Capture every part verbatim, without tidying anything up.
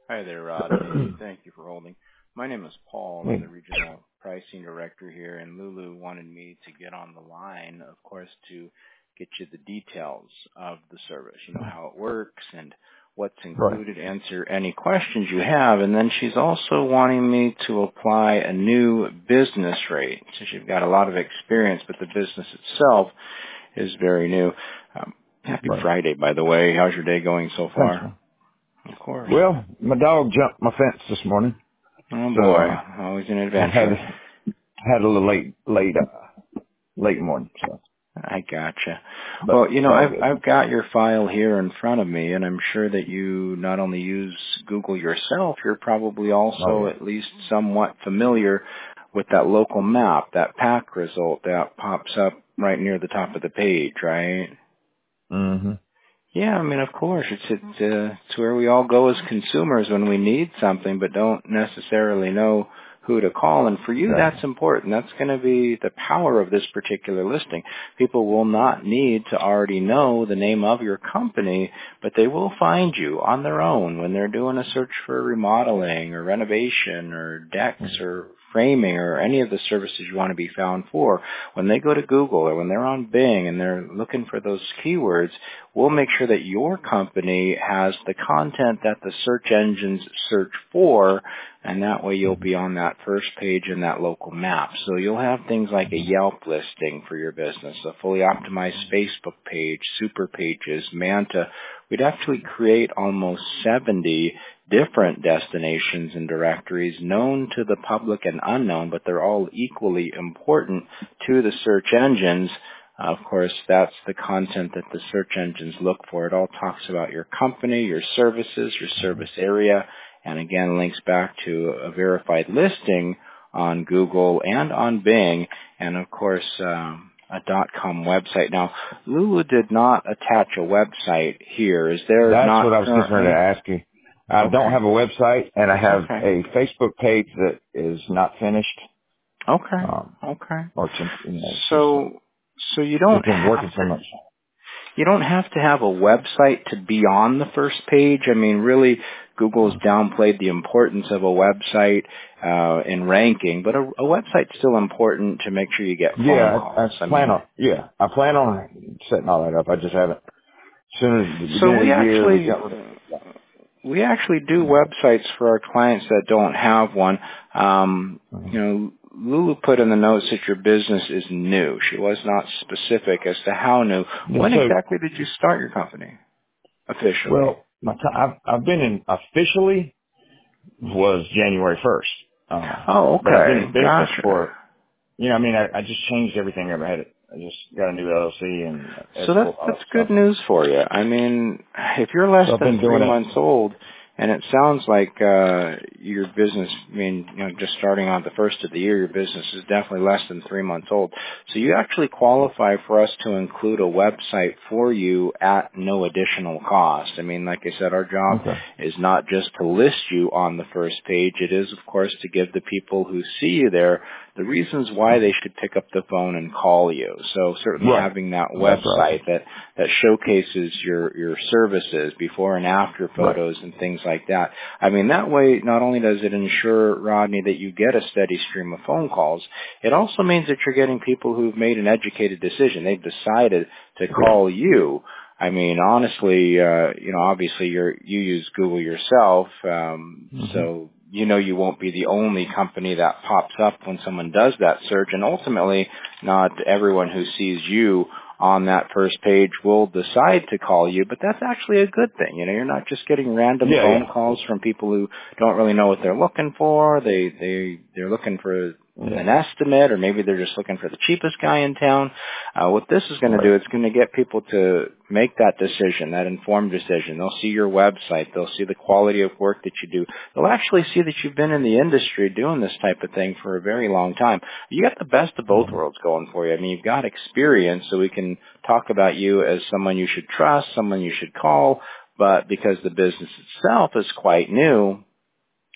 Hi there, Rod. Hey, thank you for holding. My name is Paul. I'm the Regional Pricing Director here, and Lulu wanted me to get on the line, of course, to get you the details of the service, you know, how it works and what's Right. included, answer any questions you have. And then she's also wanting me to apply a new business rate, since you've got a lot of experience, but the business itself is very new. Um, happy Right. Friday, by the way. How's your day going so Thanks, far? man. Of course. Well, my dog jumped my fence this morning, Oh so boy, uh, always an I had adventure. had a little late, late, uh, late morning. So, I gotcha. but Well, you it's know, all I've good. I've got your file here in front of me, and I'm sure that you not only use Google yourself, you're probably Oh also yeah. at least somewhat familiar with that local map, that pack result that pops up right near the top of the page, right? Mhm. Yeah, I mean, of course, it's it's, uh, it's where we all go as consumers when we need something, but don't necessarily know who to call. And for you, Exactly. that's important. That's going to be the power of this particular listing. People will not need to already know the name of your company, but they will find you on their own when they're doing a search for remodeling or renovation or decks or framing or any of the services you want to be found for. When they go to Google or when they're on Bing and they're looking for those keywords, we'll make sure that your company has the content that the search engines search for, and that way you'll be on that first page in that local map. So you'll have things like a Yelp listing for your business, a fully optimized Facebook page, super pages, Manta. We'd actually create almost seventy different destinations and directories known to the public and unknown, but they're all equally important to the search engines. Of course, that's the content that the search engines look for. It all talks about your company, your services, your service area, and again links back to a verified listing on Google and on Bing, and of course um, a .com website. Now, Lulu did not attach a website here. Is there That's what not I was just ready to currently? ask you. I don't Okay. have a website, and I have Okay. a Facebook page that is not finished. Okay. Um, Okay. or it's, you know, it's just uh, So, so you don't just been have working so to much. You don't have to have a website to be on the first page. I mean, really, Google's downplayed the importance of a website uh, in ranking, but a, a website's still important to make sure you get phone Yeah, I, I calls. I plan mean, on. Yeah, I plan on setting all that up. I just haven't. As soon as the so beginning of we the year, we actually got rid of. we actually do websites for our clients that don't have one. Um, Mhm. you know, Lulu put in the notes that your business is new. She was not specific as to how new. Yeah, When so, exactly did you start your company officially? well, my time, I've, I've been in, officially was January first. Um, Oh, but I've been in okay, business gotcha. for, you know, I mean, I, I just changed everything. I had it. I just got a new L L C and S So that's Corp, all that's that stuff. good news for you. I mean, if you're less So I've than been three doing it. months old, and it sounds like uh, your business, I mean, you know, just starting on the first of the year, your business is definitely less than three months old. So you actually qualify for us to include a website for you at no additional cost. I mean, like I said, our job Okay. is not just to list you on the first page. It is, of course, to give the people who see you there the reasons why they should pick up the phone and call you. So certainly Right. having that That's right. website that, that showcases your, your services, before and after Right. photos and things like that. I mean, that way, not only does it ensure, Rodney, that you get a steady stream of phone calls, it also means that you're getting people who've made an educated decision. They've decided to call you. I mean, honestly, uh, you know, obviously you're, you use Google yourself, um, hmm so you know you won't be the only company that pops up when someone does that search, and ultimately not everyone who sees you on that first page will decide to call you, but that's actually a good thing. You know, you're not just getting random Yeah. phone Yeah. calls from people who don't really know what they're looking for. They, they, they're looking for Yeah. an estimate, or maybe they're just looking for the cheapest guy in town. Uh, what this is going to do, Right. it's going to get people to make that decision, that informed decision. They'll see your website. They'll see the quality of work that you do. They'll actually see that you've been in the industry doing this type of thing for a very long time. You got the best of both hmm worlds going for you. I mean, you've got experience, so we can talk about you as someone you should trust, someone you should call, but because the business itself is quite new,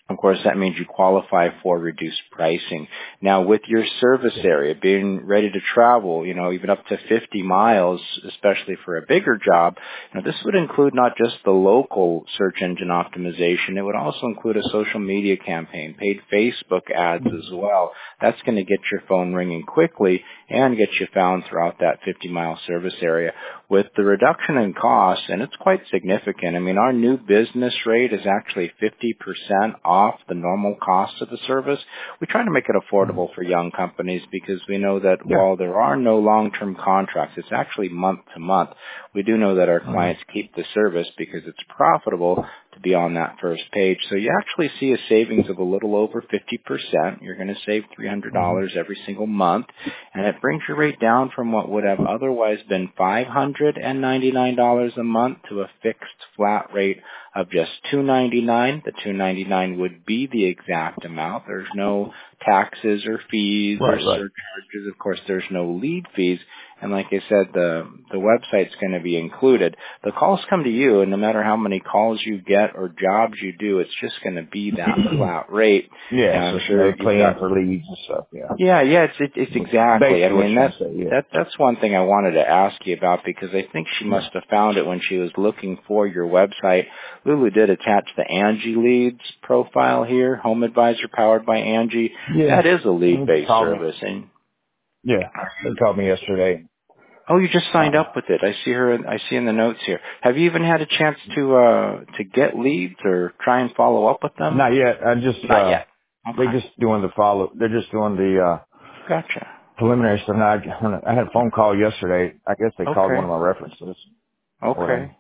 Of course, that means you qualify for reduced pricing. Now, with your service area being ready to travel, you know, even up to fifty miles, especially for a bigger job, you know, this would include not just the local search engine optimization. It would also include a social media campaign, paid Facebook ads as well. That's going to get your phone ringing quickly and get you found throughout that fifty-mile service area. With the reduction in costs, and it's quite significant. I mean, our new business rate is actually fifty percent off the normal cost of the service. We try to make it affordable for young companies because we know that yeah. while there are no long-term contracts, it's actually month to month. We do know that our clients keep the service because it's profitable to be on that first page. So you actually see a savings of a little over fifty percent. You're going to save three hundred dollars every single month, and it brings your rate down from what would have otherwise been five hundred ninety-nine dollars a month to a fixed flat rate of just two hundred ninety-nine dollars. The two hundred ninety-nine dollars would be the exact amount. There's no taxes or fees right, or right. surcharges. Of course, there's no lead fees. And like I said, the the website's going to be included. The calls come to you, and no matter how many calls you get or jobs you do, it's just going to be that flat rate. Yeah, and so sure they play in for leads and stuff. Yeah, yeah, yeah. It's it, it's exactly. Basically I mean, that's say, yeah. that that's one thing I wanted to ask you about because I think she must have found it when she was looking for your website. Lulu did attach the Angie Leads profile here, Home Advisor powered by Angie. Yeah, that is a lead-based service, me. and yeah, they called me yesterday. Oh, you just signed um, up with it. I see her. I see in the notes here. Have you even had a chance to uh to get leads or try and follow up with them? Not yet. I just Not uh, yet. Okay. They just doing the follow. They're just doing the uh, gotcha preliminary stuff. Now, I, I had a phone call yesterday. I guess they okay. called one of my references. Okay.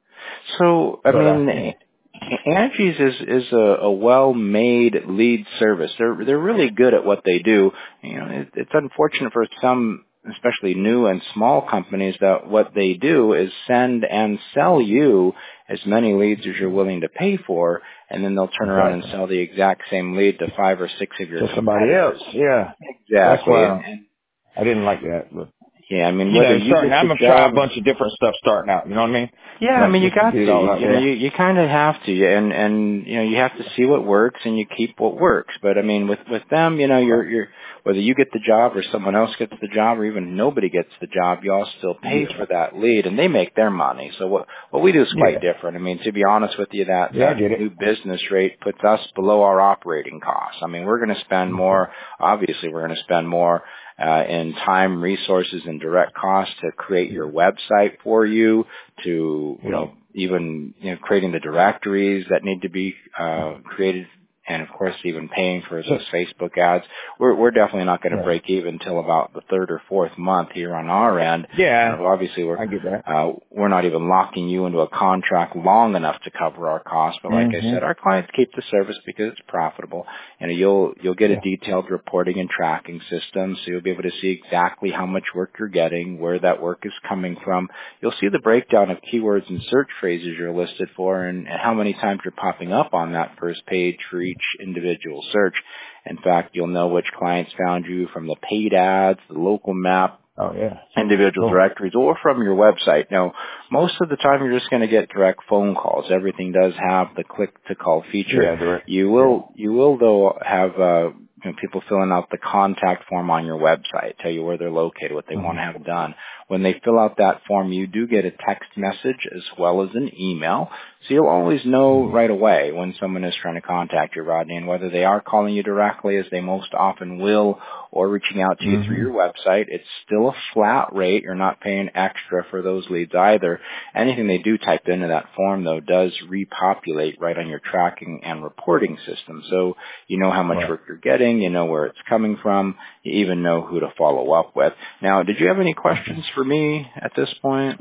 So I but, mean. Uh, Angie's is is a, a well-made lead service. They're they're really good at what they do. You know, it, it's unfortunate for some, especially new and small companies, that what they do is send and sell you as many leads as you're willing to pay for, and then they'll turn exactly. around and sell the exact same lead to five or six of your to somebody else. Yeah, exactly. That's why And, and, I didn't like that. But yeah, I mean, you whether know, you starting, get I'm the gonna try a job. bunch of different stuff starting out. You know what I mean? Yeah, like, I mean, you got to. to. All out You know, you you kind of have to, and and you know, you have to see what works, and you keep what works. But I mean, with with them, you know, you're you're whether you get the job or someone else gets the job, or even nobody gets the job, you all still pay yeah. for that lead, and they make their money. So what what we do is quite Yeah. different. I mean, to be honest with you, that Yeah, that I get it. new business rate puts us below our operating costs. I mean, we're going to spend more. Obviously, we're going to spend more. Uh, in time, resources, and direct costs to create your website for you, to, you know, even, you know, creating the directories that need to be, uh, created, and of course even paying for those Facebook ads. We're, we're definitely not going to yeah. break even until about the third or fourth month here on our end. Yeah. You know, obviously we're, I get that. uh, we're not even locking you into a contract long enough to cover our costs. But like mm-hmm. I said, our clients keep the service because it's profitable. And you'll, you'll get yeah. a detailed reporting and tracking system. So you'll be able to see exactly how much work you're getting, where that work is coming from. You'll see the breakdown of keywords and search phrases you're listed for, and, and how many times you're popping up on that first page for each individual search. In fact, you'll know which clients found you from the paid ads, the local map, oh, yeah. individual cool. directories, or from your website. Now, most of the time you're just going to get direct phone calls. Everything does have the click to call feature. Yeah, direct. You will, yeah. you will though have, uh, you know, people filling out the contact form on your website, tell you where they're located, what they mm-hmm. want to have done. When they fill out that form, you do get a text message as well as an email. So you'll always know right away when someone is trying to contact you, Rodney, and whether they are calling you directly, as they most often will, or reaching out to you mm-hmm. through your website. It's still a flat rate. You're not paying extra for those leads either. Anything they do type into that form, though, does repopulate right on your tracking and reporting system. So you know how much right. work you're getting, you know where it's coming from, you even know who to follow up with. Now, did you have any questions for me at this point?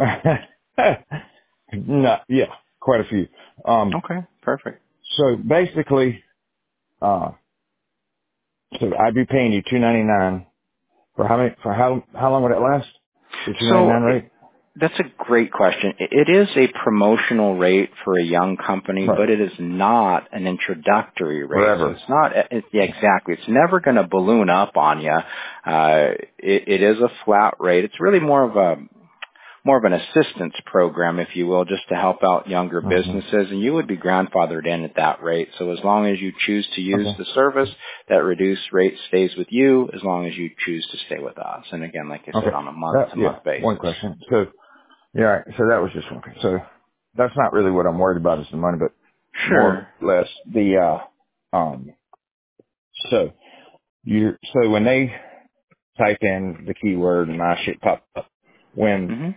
No, yeah, quite a few. Um, okay, perfect. So basically, uh, so I'd be paying you two ninety-nine for how many, for how how long would it last? The two ninety-nine so, rate? That's a great question. It is a promotional rate for a young company, right. but it is not an introductory rate. Forever. So it's not, it, yeah, exactly. It's never going to balloon up on you. Uh, it, it is a flat rate. It's really more of a, more of an assistance program, if you will, just to help out younger Mm-hmm. businesses, and you would be grandfathered in at that rate. So as long as you choose to use Okay. the service, that reduced rate stays with you as long as you choose to stay with us. And again, like I said, Okay. on a That, month-to-month yeah. basis. One question. So, yeah, all right. So that was just one. So that's not really what I'm worried about is the money, but more Sure. or less the, uh, um, so you, so when they type in the keyword and my shit pop up, when hmm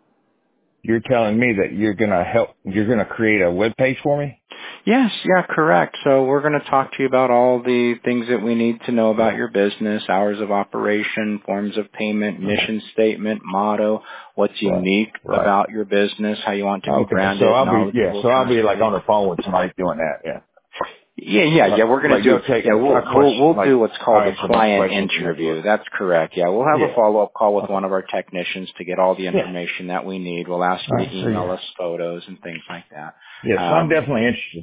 you're telling me that you're going to help, you're going to create a web page for me? Yes, yeah, correct. So we're going to talk to you about all the things that we need to know about your business, hours of operation, forms of payment, mission statement, motto, what's Right. unique Right. about your business, how you want to be Okay. So branded, I'll be, yeah, knowledgeable, so I'll be like trustworthy. on the phone with somebody doing that. Yeah. Yeah, yeah, yeah. Like, We're gonna like do. they'll take Yeah, a we'll we'll question, we'll like do what's I'll called a answer my client questions and they'll do interview. it. That's correct. Yeah, we'll have a Yeah. follow up call with Okay. one of our technicians to get all the Yeah. information that we need. We'll ask All you right. to So email yeah. us photos and things like that. Yeah. So I'm Um, definitely interested.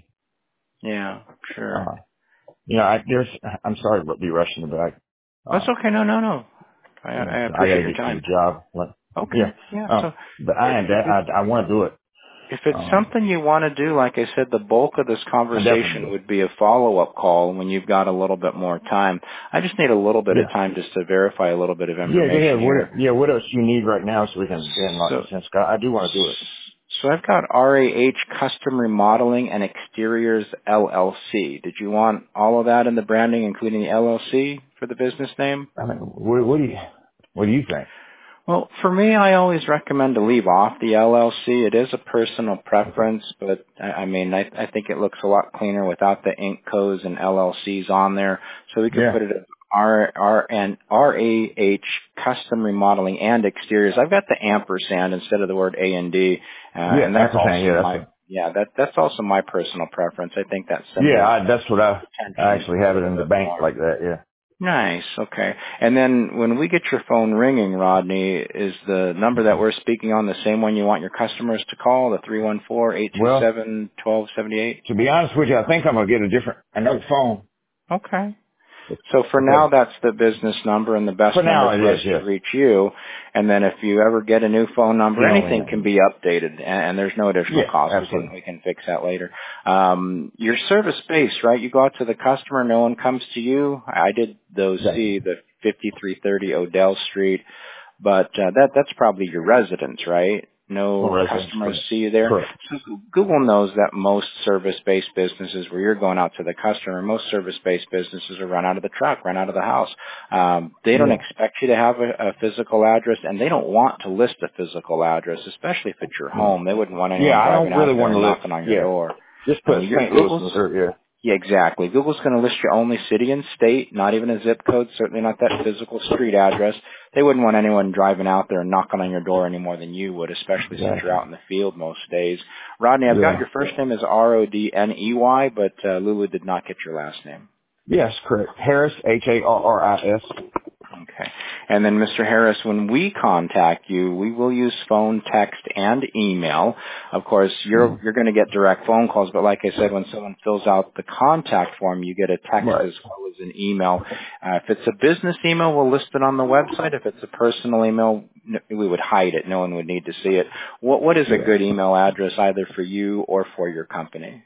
yeah, sure. Uh, you know, I, there's, I'm sorry to be rushing, but I, That's uh, okay. No, no, no. I, you know, I I appreciate gotta your get to the time. job. Like, yeah. Okay. Yeah. Um, So but I am if that, it's I, I want to do it. if it's Um, something you want to do, like I said, the bulk of this I definitely conversation do. would be a follow-up call when you've got a little bit more time. I just need a little bit of Yeah. time just to verify a little bit of Yeah. Go information ahead. here. What, yeah. What else you need right now so we can then like So, since I do want to do it. so I've got R A H Custom Remodeling and Exteriors L L C. Did you want all of that in the branding, including the L L C for the business name? I mean, what, what do you, what do you think? Well, for me, I always recommend to leave off the L L C. It is a personal Okay. preference, but I I mean, I, I think it looks a lot cleaner without the Inc codes and L L Cs on there. So we could Yeah. put it as R R and R A H Custom Remodeling and Exteriors. I've got the ampersand instead of the word A and D, uh, Yeah. and that's Ampersand. also Yeah. That's my a, yeah that that's also my personal preference. I think that yeah. symbol I, that's what I, I attention actually a have it little in the bit bank more. like that. Yeah. Nice. Okay. And then when we get your phone ringing, Rodney, is the number that we're speaking on the same one you want your customers to call, the three one four, eight two Well, seven, one two seven eight? to be honest with you, I think I'm going to get a different, another phone. Okay. So for now, Okay. that's the business number and the For best now number it for us is, to yes. reach you. And then if you ever get a new phone It's number, the only anything number. can be updated, and, and there's no additional Yeah, cost. We can absolutely. we can fix that later. Um, your service base, right? You go out to the customer, no one comes to you. I did those Exactly. see the fifty-three thirty Odell Street. But uh, that that's probably your residence, right? For No residents, customers correct. see you there. Correct. So Google knows that most service-based businesses, where you're going out to the customer, most service-based businesses are run out of the truck, run out of the house. Um, they don't Yeah. expect you to have a, a physical address, and they don't want to list a physical address, especially if it's your Yeah. home. They wouldn't want Yeah, anyone I driving don't really out there want to and live, knocking on your yeah. door. Just I put mean, your Saint Louis, Google's Missouri, yeah. yeah, exactly. Google's going to list your only city and state, not even a zip code, certainly not that physical street address. They wouldn't want anyone driving out there and knocking on your door any more than you would, especially since you're Exactly. out in the field most days. Rodney, I've got Yeah. your first name as R O D N E Y, but uh, Lulu did not get your last name. Yes, correct. Harris, H A R R I S. Okay. And then, Mister Harris, when we contact you, we will use phone, text, and email. Of course, you're Mm. you're going to get direct phone calls, but like I said, when someone fills out the contact form, you get a text Right. as well as an email. Uh, if it's a business email, we'll list it on the website. If it's a personal email, n- we would hide it. No one would need to see it. What What is a Yeah. good email address either for you or for your company?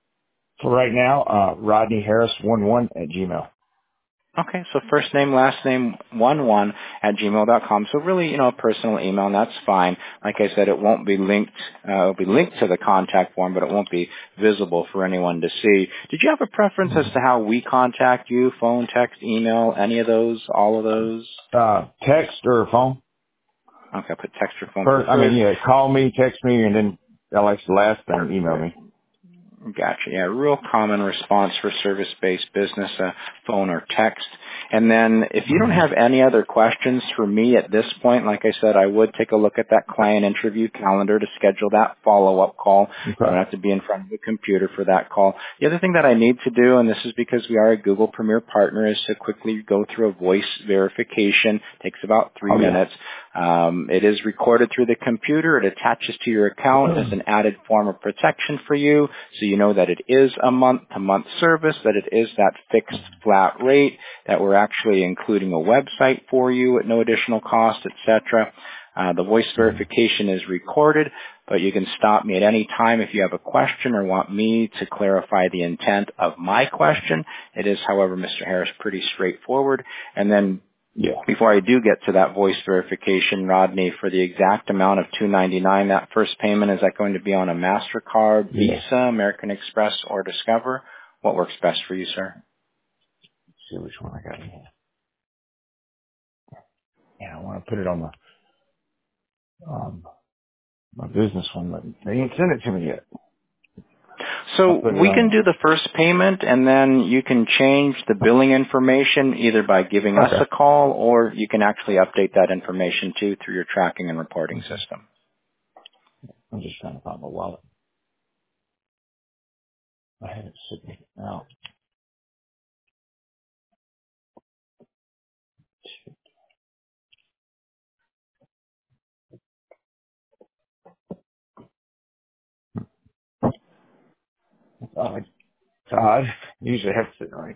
For right now, uh, Rodney Harris one one at Gmail. Okay, so first name, last name, one one at gmail dot com. So really, you know, a personal email, and that's fine. Like I said, it won't be linked, uh, it'll be linked to the contact form, but it won't be visible for anyone to see. Did you have a preference as to how we contact you? Phone, text, email, any of those, all of those? Uh, text or phone? Okay, put text or phone First, I mean, preferred. yeah, call me, text me, and then, I like the last thing, email me. Gotcha. Yeah, real common response for service-based business, uh, phone or text. And then if you don't have any other questions for me at this point, like I said, I would take a look at that client interview calendar to schedule that follow-up call. You don't Okay. have to be in front of the computer for that call. The other thing that I need to do, and this is because we are a Google Premier partner, is to quickly go through a voice verification. It takes about three Oh, yeah. minutes. Um, it is recorded through the computer. It attaches to your account as an added form of protection for you, so you know that it is a month-to-month service, that it is that fixed flat rate, that we're actually including a website for you at no additional cost, et cetera. Uh, the voice verification is recorded, but you can stop me at any time if you have a question or want me to clarify the intent of my question. It is, however, Mister Harris, pretty straightforward. And then Yeah. before I do get to that voice verification, Rodney, for the exact amount of two hundred ninety-nine dollars, that first payment, is that going to be on a MasterCard, Yeah. Visa, American Express, or Discover? What works best for you, sir? Let's see which one I got in here. Yeah, I want to put it on my um my business one, but they ain't sent it to me yet. So I'll put it we can on. do the first payment, and then you can change the billing information either by giving us Okay. a call, or you can actually update that information too through your tracking and reporting Okay. system. I'm just trying to find my wallet. I had it sitting out. It's odd. It's odd. Usually I have to sit right.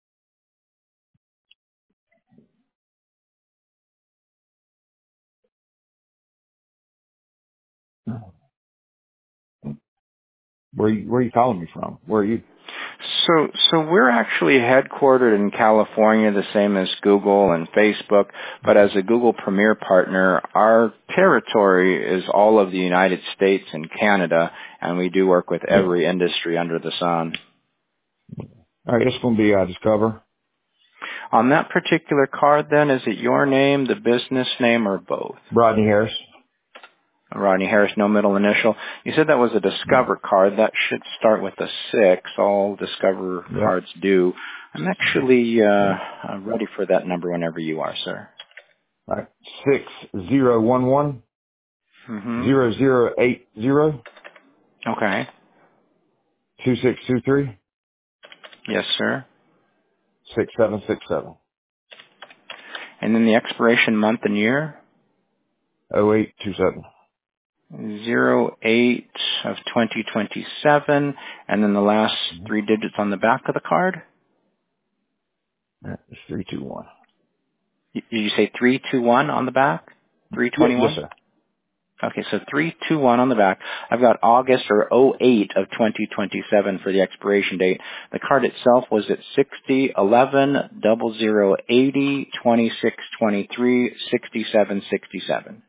Where you, where are you calling me from? Where are you? So, so we're actually headquartered in California, the same as Google and Facebook, but as a Google Premier partner, our territory is all of the United States and Canada, and we do work with Yeah. every industry under the sun. All right, it's going to be uh, Discover. On that particular card then, is it your name, the business name, or both? Rodney Harris. Rodney Harris, no middle initial. You said that was a Yeah. Discover card. That should start with a six. All Discover Yeah. cards do. I'm actually uh, Yeah. uh, ready for that number whenever you are, sir. All right. Six zero one one Mm-hmm. zero zero eight zero Okay. two six two three Yes, sir. six seven six seven And then the expiration month and year? oh eight two seven. Zero eight of twenty twenty-seven. And then the last three digits on the back of the card? Yeah, it's three two one. Y- Did you say three two one on the back? Yeah, yes, three twenty-one? sir. Okay, so three two one on the back. I've got August or oh eight of twenty twenty-seven for the expiration date. The card itself was at sixty eleven double zero eighty twenty six twenty three sixty seven sixty seven.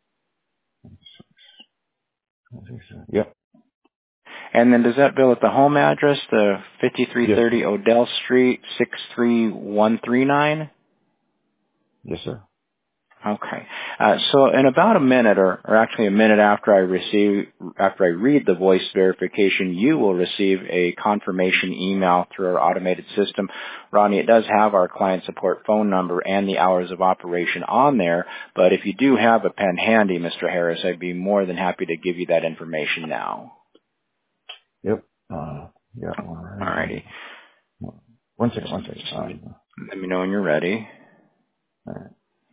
Yep. And then does that bill at the home address, the fifty-three Yes. thirty Odell Street, six three one three nine? Yes, sir. Okay. Uh, so in about a minute, or, or actually a minute after I receive, after I read the voice verification, you will receive a confirmation email through our automated system. Rodney, it does have our client support phone number and the hours of operation on there, but if you do have a pen handy, Mister Harris, I'd be more than happy to give you that information now. Yep. Uh, yeah. All right. Alrighty. One second. Just, One second. just let me, Um, let me know when you're ready. all right.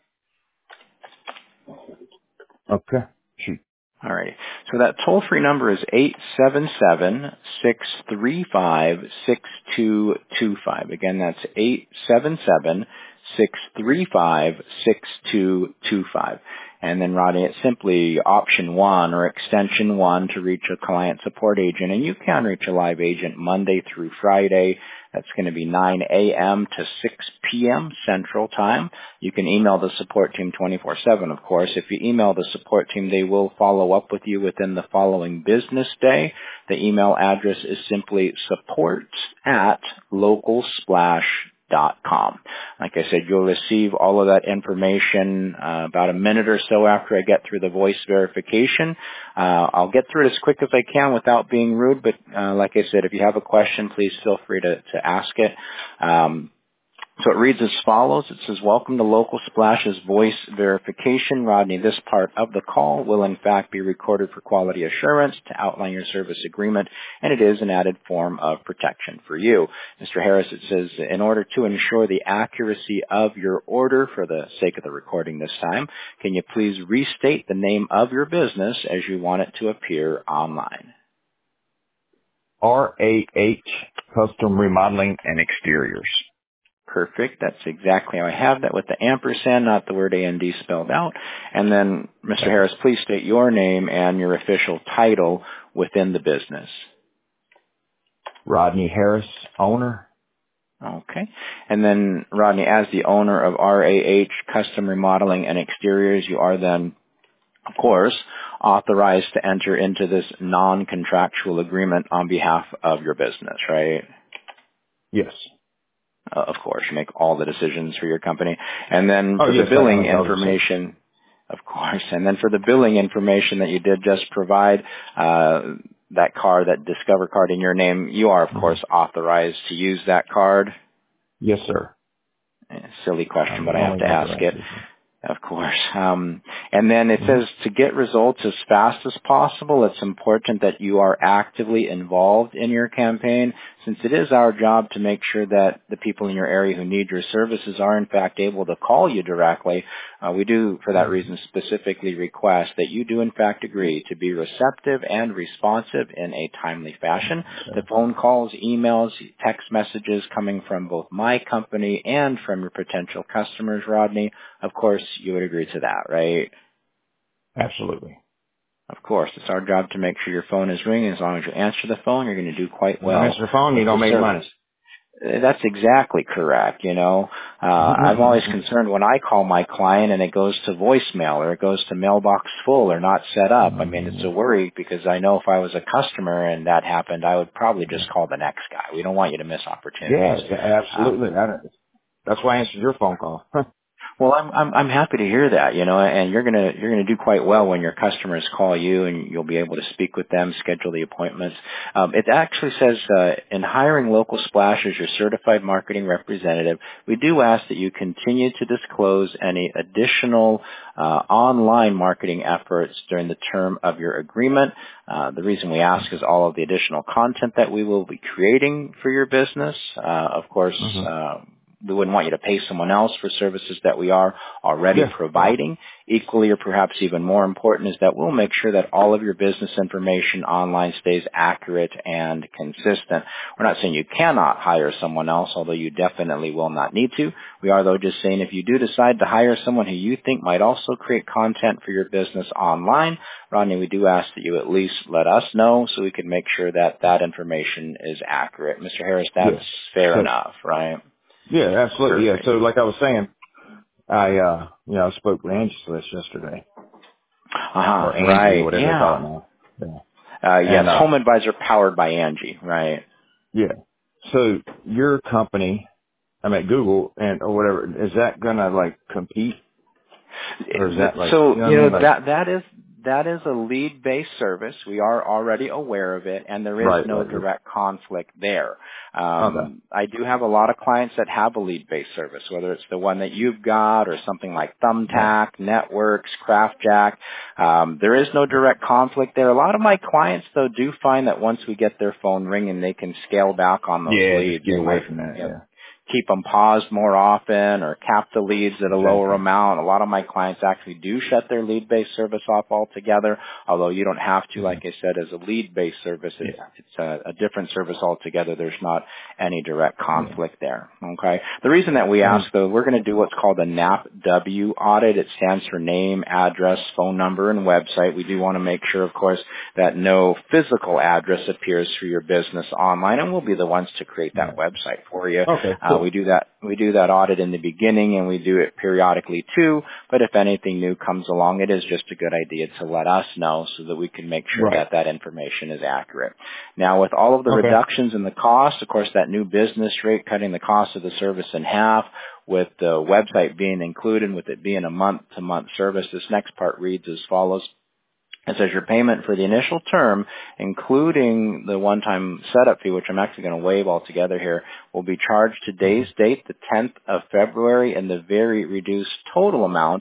Okay. Shoot. All right. So that toll-free number is eight seven seven, six three five, six two two five. Again, that's eight seven seven, six three five, six two two five. And then, Rodney, it's simply option one or extension one to reach a client support agent. And you can reach a live agent Monday through Friday. That's going to be nine a.m. to six p.m. Central Time. You can email the support team twenty-four seven, of course. If you email the support team, they will follow up with you within the following business day. The email address is simply support at localsplash dot com. Like I said, you'll receive all of that information uh, about a minute or so after I get through the voice verification. Uh, I'll get through it as quick as I can without being rude, but uh, like I said, if you have a question, please feel free to, to ask it. Um, So it reads as follows. It says, welcome to Local Splash's voice verification. Rodney, this part of the call will in fact be recorded for quality assurance to outline your service agreement, and it is an added form of protection for you. Mister Harris, it says, in order to ensure the accuracy of your order for the sake of the recording this time, can you please restate the name of your business as you want it to appear online? R A H Custom Remodeling and Exteriors. Perfect. That's exactly how I have that, with the ampersand, not the word A N D spelled out. And then, Mister Harris, please state your name and your official title within the business. Rodney Harris, owner. Okay. And then, Rodney, as the owner of R A H Custom Remodeling and Exteriors, you are then, of course, authorized to enter into this non-contractual agreement on behalf of your business, right? Yes. Uh, of course, you make all the decisions for your company. And then Oh, for yes, the billing I, I information, of course, and then for the billing information that you did just provide, uh, that card, that Discover card in your name, you are, of mm-hmm. course, authorized to use that card. Yes, sir. Silly question, I'm but I have to ask it. Of course. Um, and then it mm-hmm. says to get results as fast as possible, it's important that you are actively involved in your campaign, since it is our job to make sure that the people in your area who need your services are in fact able to call you directly. Uh, we do, for that reason, specifically request that you do in fact agree to be receptive and responsive in a timely fashion. The phone calls, emails, text messages coming from both my company and from your potential customers, Rodney, of course, you would agree to that, right? Absolutely. Of course. It's our job to make sure your phone is ringing. As long as you answer the phone, you're going to do quite well. You answer the phone, you don't make money. That's exactly correct, you know. Uh, I'm always concerned when I call my client and it goes to voicemail or it goes to mailbox full or not set up. I mean, it's a worry because I know if I was a customer and that happened, I would probably just call the next guy. We don't want you to miss opportunities. Yeah, absolutely. Um, That's why I answered your phone call. Well, I'm I'm I'm happy to hear that, you know, and you're gonna you're gonna do quite well when your customers call you, and you'll be able to speak with them, schedule the appointments. Um, it actually says uh, in hiring Local Splash as your certified marketing representative, we do ask that you continue to disclose any additional uh, online marketing efforts during the term of your agreement. Uh, the reason we ask is all of the additional content that we will be creating for your business. Uh, of course. Mm-hmm. Uh, We wouldn't want you to pay someone else for services that we are already yeah. providing. Equally, or perhaps even more important, is that we'll make sure that all of your business information online stays accurate and consistent. We're not saying you cannot hire someone else, although you definitely will not need to. We are, though, just saying if you do decide to hire someone who you think might also create content for your business online, Rodney, we do ask that you at least let us know so we can make sure that that information is accurate. Mister Harris, that's yes. fair so, enough, right? Yeah, absolutely. Perfect. Yeah. So like I was saying, I, uh, you know, I spoke with Angie Slish yesterday. Uh-huh, Or Angie, right, or whatever yeah. they call it now. Yeah. Uh, yes, And, uh, Home Advisor powered by Angie, right? yeah. So your company, I mean Google and or whatever, is that gonna like compete? Or is that like, So, you know, you what I know, mean? Like, that, that is, that is a lead-based service. We are already aware of it, and there is right, no right. direct conflict there. Okay. Um, I do have a lot of clients that have a lead-based service, whether it's the one that you've got or something like Thumbtack, Right. Networks, CraftJack. Um, there is no direct conflict there. A lot of my clients, though, do find that once we get their phone ringing, they can scale back on those Yeah, leads. just get They away might, from that, you know, yeah. keep them paused more often or cap the leads at a lower Exactly. amount. A lot of my clients actually do shut their lead-based service off altogether, although you don't have to. Mm-hmm. Like I said, as a lead-based service, it's, Yeah. it's a, a different service altogether. There's not any direct Yeah. conflict there. Okay. The reason that we And ask, though, we're going to do what's called a N A P W audit. It stands for name, address, phone number, and website. We do want to make sure, of course, that no physical address appears for your business online, and we'll be the ones to create that right. website for you. Okay, Uh, we cool. do that. We do that audit in the beginning, and we do it periodically too. But if anything new comes along, it is just a good idea to let us know so that we can make sure Right. that that information is accurate. Now, with all of the Okay. reductions in the cost, of course, that new business rate cutting the cost of the service in half, with the website being included, with it being a month-to-month service, this next part reads as follows. It says your payment for the initial term, including the one-time setup fee, which I'm actually going to waive altogether here, will be charged today's date, the tenth of February, and the very reduced total amount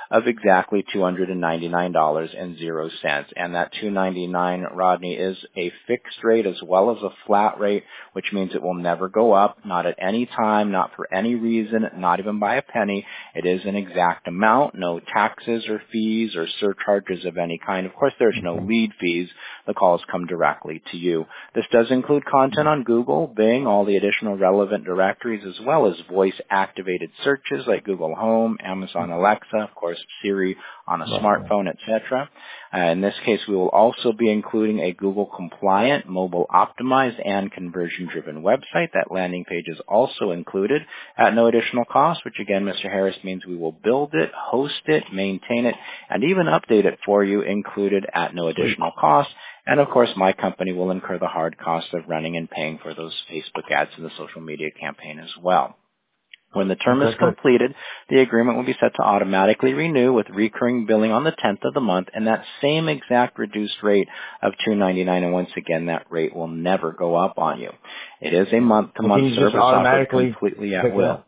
of exactly two hundred ninety-nine dollars and zero cents. And that two hundred ninety-nine dollars, Rodney, is a fixed rate as well as a flat rate, which means it will never go up, not at any time, not for any reason, not even by a penny. It is an exact amount, no taxes or fees or surcharges of any kind. Of course, there's no lead fees. The calls come directly to you. This does include content on Google, Bing, all the additional relevant directories, as well as voice-activated searches like Google Home, Amazon Alexa, of course, Siri on a smartphone, et cetera. Uh, in this case, we will also be including a Google-compliant, mobile-optimized, and conversion-driven website. That landing page is also included at no additional cost, which again, Mister Harris, means we will build it, host it, maintain it, and even update it for you, included at no additional cost. And of course, my company will incur the hard cost of running and paying for those Facebook ads in the social media campaign as well. When the term is completed, the agreement will be set to automatically renew with recurring billing on the tenth of the month, and that same exact reduced rate of two hundred ninety-nine dollars, and once again, that rate will never go up on you. It is a month-to-month service offered completely at will.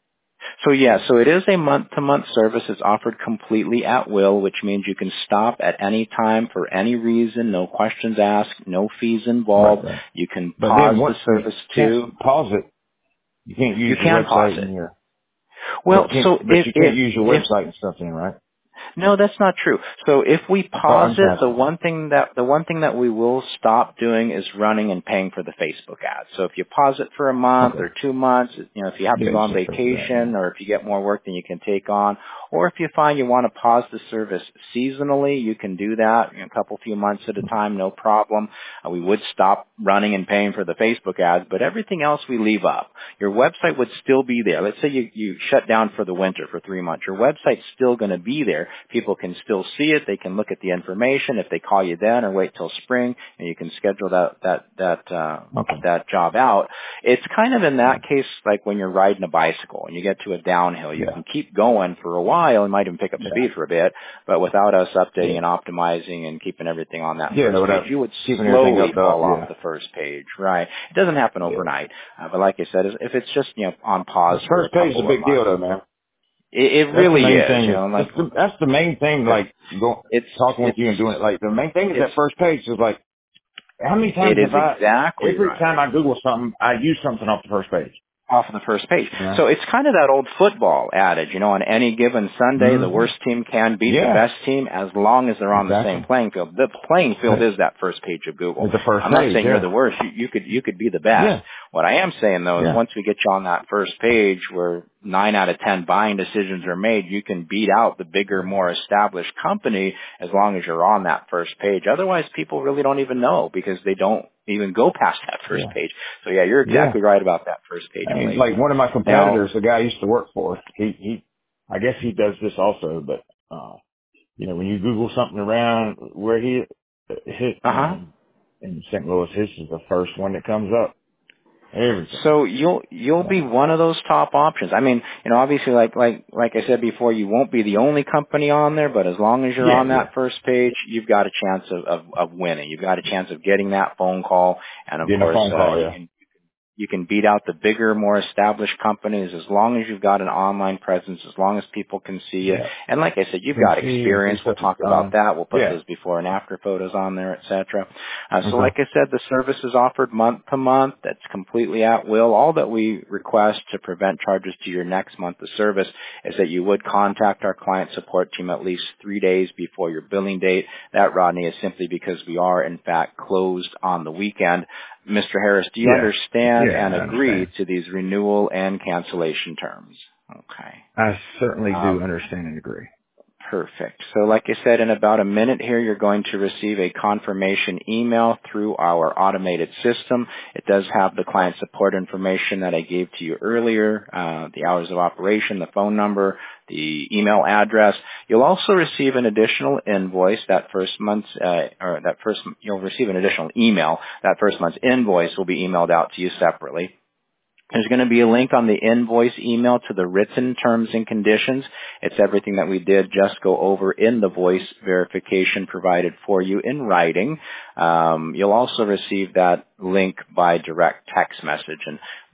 So yeah, so it is a month-to-month service. It's offered completely at will, which means you can stop at any time for any reason, no questions asked, no fees involved. Right, right. You can but pause the service too. Pause it. You can't use you your can website pause it. in your, well, but so but if, you can't if, use your if, website and stuff in, right? No, that's not true. So if we pause oh, it, the one thing that the one thing that we will stop doing is running and paying for the Facebook ads. So if you pause it for a month okay. or two months, you know, if you have yeah, to go on vacation that, or if you get more work than you can take on, or if you find you want to pause the service seasonally, you can do that in a couple few months at a time, no problem. Uh, we would stop running and paying for the Facebook ads, but everything else we leave up. Your website would still be there. Let's say you, you shut down for the winter for three months. Your website's still going to be there. People can still see it. They can look at the information. If they call you then or wait till spring, and you can schedule that that that uh, okay. that job out. It's kind of in that case like when you're riding a bicycle and you get to a downhill. You yeah. can keep going for a while and might even pick up yeah. speed for a bit, but without us updating yeah. and optimizing and keeping everything on that yeah, first no, page, you would slowly slowly fall up, off yeah. the first page. Right? It doesn't happen yeah. overnight, uh, but like I said, if it's just you know on pause the for a first page is a couple big of months, deal, though, man. it, it That's really the main is. thing. You know, like that's, the, that's the main thing. Like go, it's talking with it's you and doing it. Like the main thing is it's that first page is like, how many times it is have I? exactly Every right. time I Google something, I use something off the first page. Off of the first page. Yeah. So it's kind of that old football adage, you know, on any given Sunday, mm-hmm. the worst team can beat yeah. the best team as long as they're on exactly. the same playing field. The playing field is that first page of Google. It's the first I'm not page, saying yeah. you're the worst. You, you could you could be the best. Yeah. What I am saying, though, yeah. is once we get you on that first page where nine out of ten buying decisions are made, you can beat out the bigger, more established company as long as you're on that first page. Otherwise, people really don't even know because they don't even go past that first yeah. page. So, yeah, you're exactly yeah. right about that first page. I mean, like one of my competitors, now, the guy I used to work for, he, he, I guess he does this also, but, uh, you know, when you Google something around where he hit, uh-huh. you know, in Saint Louis, his is the first one that comes up. Everything. So you'll you'll yeah. be one of those top options. I mean, you know, obviously, like like like I said before, you won't be the only company on there, but as long as you're yeah, on that yeah. first page, you've got a chance of, of of winning. You've got a chance of getting that phone call, and of Getting course, a phone call, uh, you yeah. can you can beat out the bigger, more established companies as long as you've got an online presence, as long as people can see you. Yeah. And like I said, you've Can got see and experience. see We'll stuff talk is about done. that. We'll put Yeah. those before and after photos on there, et cetera. Uh, so Okay. like I said, the service is offered month to month. That's completely at will. All that we request to prevent charges to your next month of service is that you would contact our client support team at least three days before your billing date. That, Rodney, is simply because we are, in fact, closed on the weekend. Mister Harris, do you yeah. understand Yeah, and I agree understand. to these renewal and cancellation terms? Okay. I certainly do Um, understand and agree. Perfect. So like I said, in about a minute here, you're going to receive a confirmation email through our automated system. It does have the client support information that I gave to you earlier, uh, the hours of operation, the phone number, the email address. You'll also receive an additional invoice that first month's, uh, or that first, you'll receive an additional email. That first month's invoice will be emailed out to you separately. There's going to be a link on the invoice email to the written terms and conditions. It's everything that we did just go over in the voice verification provided for you in writing. Um, you'll also receive that link by direct text message. And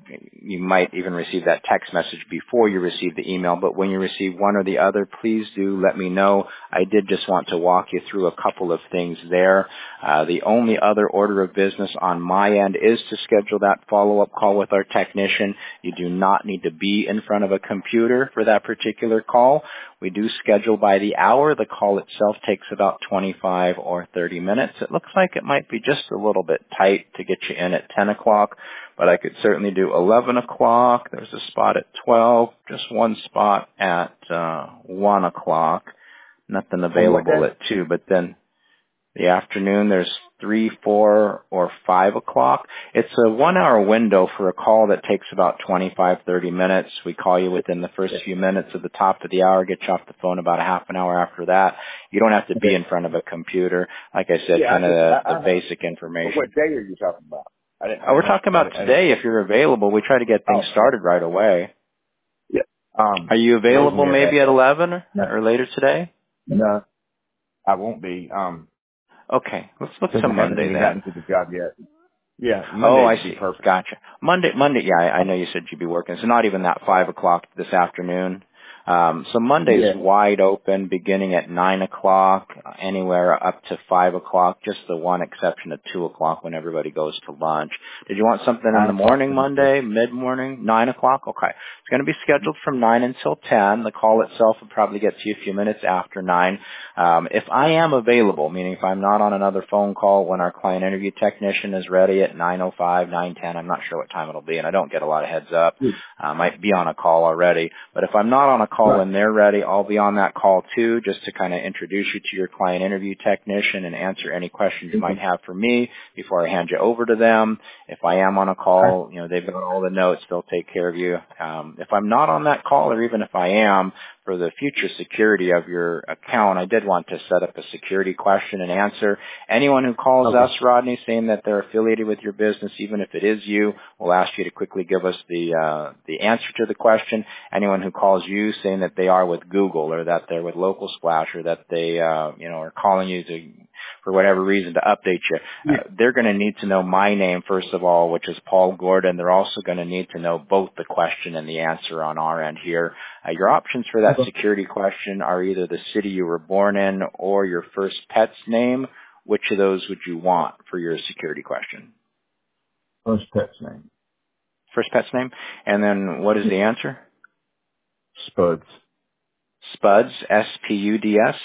you might even receive that text message before you receive the email, but when you receive one or the other, please do let me know. I did just want to walk you through a couple of things there. Uh, the only other order of business on my end is to schedule that follow-up call with our technician. You do not need to be in front of a computer for that particular call. We do schedule by the hour. The call itself takes about twenty-five or thirty minutes. It looks like it might be just a little bit tight to get you in at ten o'clock, but I could certainly do eleven o'clock. There's a spot at twelve, just one spot at uh, one o'clock. Nothing available at two, but then the afternoon there's three, four, or five o'clock. It's a one-hour window for a call that takes about twenty-five, thirty minutes. We call you within the first few minutes at the top of the hour, get you off the phone about a half an hour after that. You don't have to be in front of a computer. Like I said, yeah, kind I of the, I, the I, basic information. What day are you talking about? I didn't, I Oh, we're didn't, talking about I didn't, today. If you're available, we try to get things oh, started right away. yeah. Um, Are you available originally maybe at, at eleven or, no, or later today? no, I won't be. Um, Okay, let's look since to I haven't Monday even then. gotten to the job yet. Yeah, Oh, Monday I would be see. perfect. Gotcha. Monday, Monday, yeah, I, I know you said you'd be working, so not even that five o'clock this afternoon. Um, so Monday's Yeah. wide open, beginning at nine o'clock, anywhere up to five o'clock. Just the one exception at two o'clock when everybody goes to lunch. Did you want something in Nine the o'clock. morning Monday, mid morning, nine o'clock? Okay, it's going to be scheduled from nine until ten. The call itself will probably get to you a few minutes after nine. Um, if I am available, meaning if I'm not on another phone call when our client interview technician is ready at nine oh five, nine ten, I'm not sure what time it'll be, and I don't get a lot of heads up. I might be on a call already, but if I'm not on a call Right. when they're ready, I'll be on that call too, just to kind of introduce you to your client interview technician and answer any questions you might have for me before I hand you over to them. If I am on a call, you know, they've got all the notes, they'll take care of you. Um, if I'm not on that call, or even if I am, for the future security of your account, I did want to set up a security question and answer. Anyone who calls Okay. us, Rodney, saying that they're affiliated with your business, even if it is you, we'll ask you to quickly give us the uh, the answer to the question. Anyone who calls you saying that they are with Google or that they're with Local Splash or that they uh, you know are calling you to for whatever reason to update you, Yeah. uh, they're going to need to know my name first of all, which is Paul Gordon. They're also going to need to know both the question and the answer on our end here. Uh, your options for that Okay. security question are either the city you were born in or your first pet's name. Which of those would you want for your security question? First pet's name. First pet's name. And then what is the answer? Spuds. Spuds, S P U D S.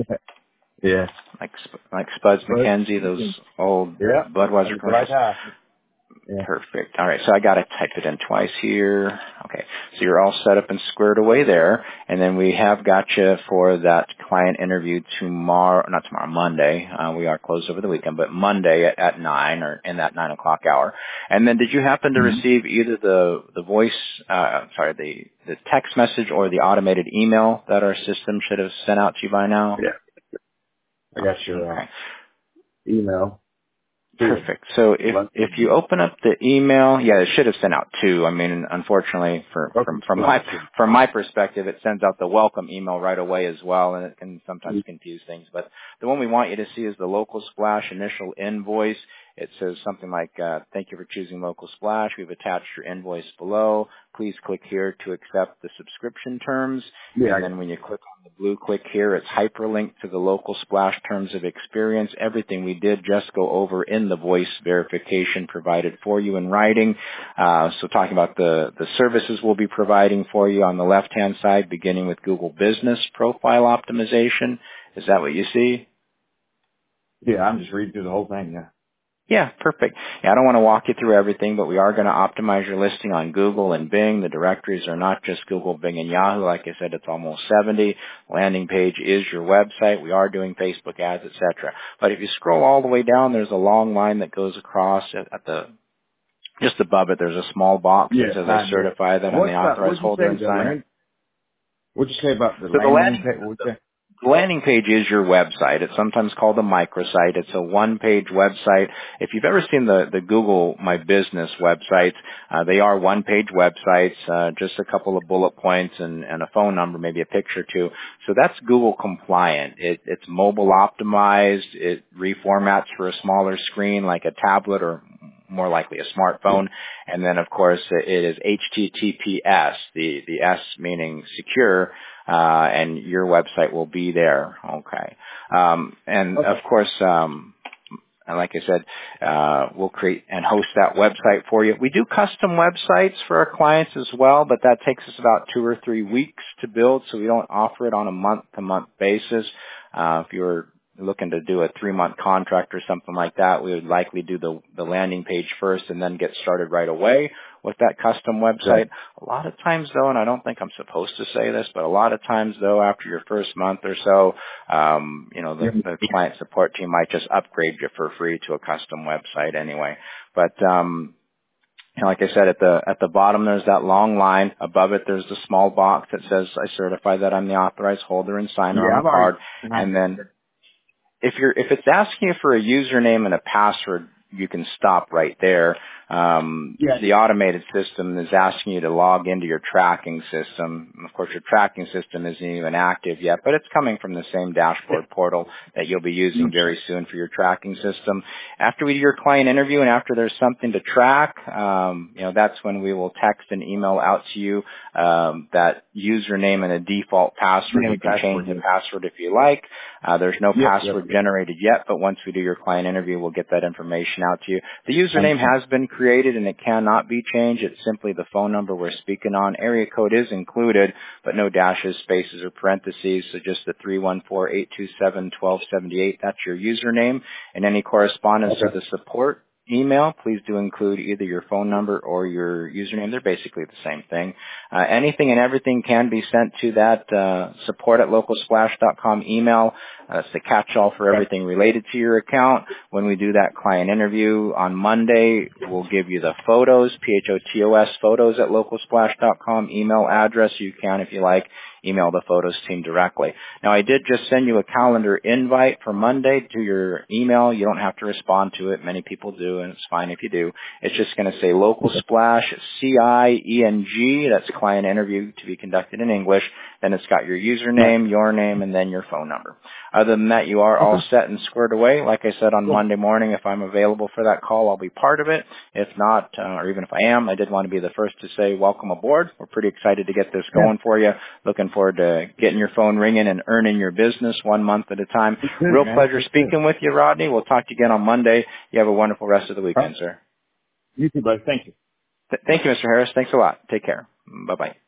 Yeah. Like, Sp- like Spuds Spuds. McKenzie, those old Yeah. Budweiser That's right. commercials. High. Yeah. Perfect. All right, so I got to type it in twice here. Okay, so you're all set up and squared away there. And then we have got you for that client interview tomorrow, not tomorrow, Monday. Uh, we are closed over the weekend, but Monday at, at nine or in that nine o'clock hour. And then did you happen to Mm-hmm. receive either the, the voice, uh, sorry, the, the text message or the automated email that our system should have sent out to you by now? Yeah. I got your uh, Okay. email. Perfect. So if if you open up the email, yeah, it should have sent out two. I mean, unfortunately, for from from my from my perspective, it sends out the welcome email right away as well, and it can sometimes confuse things. But the one we want you to see is the Local Splash initial invoice. It says something like, uh, "Thank you for choosing Local Splash. We've attached your invoice below. Please click here to accept the subscription terms." Yeah. And then when you click on the blue click here, it's hyperlinked to the Local Splash terms of experience. Everything we did just go over in the voice verification provided for you in writing. Uh, so talking about the, the services we'll be providing for you on the left-hand side, beginning with Google Business Profile Optimization. Is that what you see? Yeah, I'm just reading through the whole thing. Yeah. Yeah, perfect. Yeah, I don't want to walk you through everything, but we are going to optimize your listing on Google and Bing. The directories are not just Google, Bing, and Yahoo. Like I said, it's almost seventy. Landing page is your website. We are doing Facebook ads, et cetera. But if you scroll all the way down, there's a long line that goes across at, at the just above it. There's a small box Yeah. that says I certify that I'm What's the that? authorized What'd you holder say? and The signer. land? What'd you say about the So the landing landing page? What'd you say? The landing page is your website. It's sometimes called a microsite. It's a one-page website. If you've ever seen the, the Google My Business websites, uh, they are one-page websites, uh, just a couple of bullet points and, and a phone number, maybe a picture too. So that's Google compliant. It, it's mobile optimized. It reformats for a smaller screen like a tablet or more likely a smartphone. And then, of course, it is H T T P S, the, the S meaning secure, uh, and your website will be there. Okay. Um, and Okay. of course, um, and like I said, uh, we'll create and host that website for you. We do custom websites for our clients as well, but that takes us about two or three weeks to build, so we don't offer it on a month-to-month basis. Uh, if you're looking to do a three-month contract or something like that, we would likely do the, the landing page first and then get started right away with that custom website. Right. A lot of times, though, and I don't think I'm supposed to say this, but a lot of times, though, after your first month or so, um, you know, the, the client support team might just upgrade you for free to a custom website anyway. But um, you know, like I said, at the at the bottom there's that long line. Above it there's the small box that says, "I certify that I'm the authorized holder and signer Yeah, on I've the card." already, And then if you're if it's asking you for a username and a password, you can stop right there. Um, yes. The automated system is asking you to log into your tracking system. Of course, your tracking system isn't even active yet, but it's coming from the same dashboard portal that you'll be using very soon for your tracking system. After we do your client interview and after there's something to track, um, you know, that's when we will text and email out to you um, that username and a default password. Yeah, You can password, change the yeah. password if you like. Uh, there's no Yep, password yep. generated yet, but once we do your client interview, we'll get that information out to you. The username Understand. has been created and it cannot be changed. It's simply the phone number we're speaking on. Area code is included, but no dashes, spaces, or parentheses. So just the three one four, eight two seven, one two seven eight. That's your username. And any correspondence Okay. to the support email, please do include either your phone number or your username. They're basically the same thing. Uh, anything and everything can be sent to that uh, support at local splash dot com email. Uh, it's the catch-all for everything related to your account. When we do that client interview on Monday, we'll give you the photos, P H O T O S photos at local splash dot com email address. You can, if you like, email the photos team directly. Now, I did just send you a calendar invite for Monday to your email. You don't have to respond to it. Many people do, and it's fine if you do. It's just going to say Local Splash, C I E N G. That's client interview to be conducted in English. Then it's got your username, your name, and then your phone number. Other than that, you are all set and squared away. Like I said, on Monday morning, if I'm available for that call, I'll be part of it. If not, uh, or even if I am, I did want to be the first to say welcome aboard. We're pretty excited to get this going for you. Looking forward to getting your phone ringing and earning your business one month at a time. Real pleasure speaking with you, Rodney. We'll talk to you again on Monday. You have a wonderful rest of the weekend, sir. You too, bud. Thank you. Th- thank you, Mister Harris. Thanks a lot. Take care. Bye-bye.